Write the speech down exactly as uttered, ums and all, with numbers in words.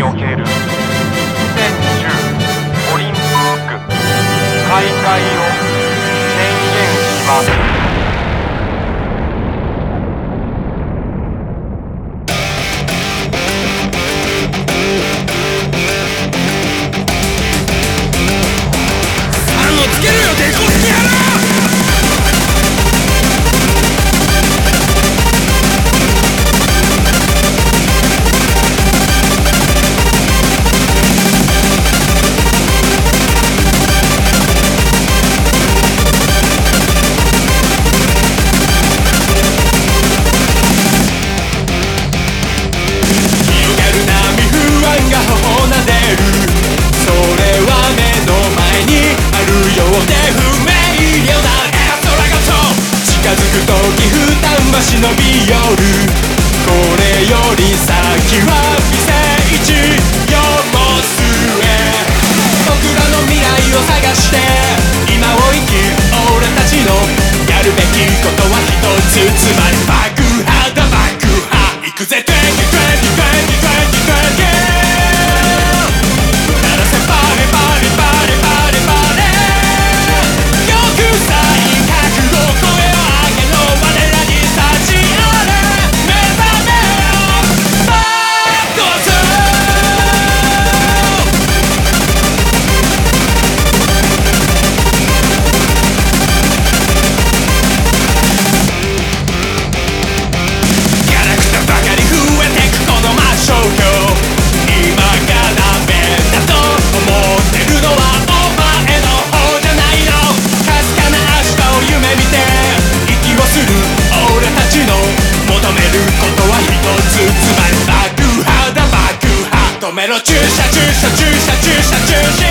おけるにせんじゅうオリンピック開会を宣言します。 忍び寄るこれより先は未聖地よもすえ僕らの未来を探して今を生きる俺たちのやるべきことは一つつまり爆破だ爆破行くぜにせんにじゅうにせんにじゅうにせんにじゅう鳴らせバレバレバレバレバレ玉砕覚悟声を上げろ我らに立ちあれ目覚めよバッドゾーンギャラクタばかり増えてくこの真正面今がダメだと思ってるのはお前の方じゃないのかすかな明日を夢見て息をする俺たちの求めることは一つつまり爆破だ爆破止めろ駐車駐車駐車駐車駐車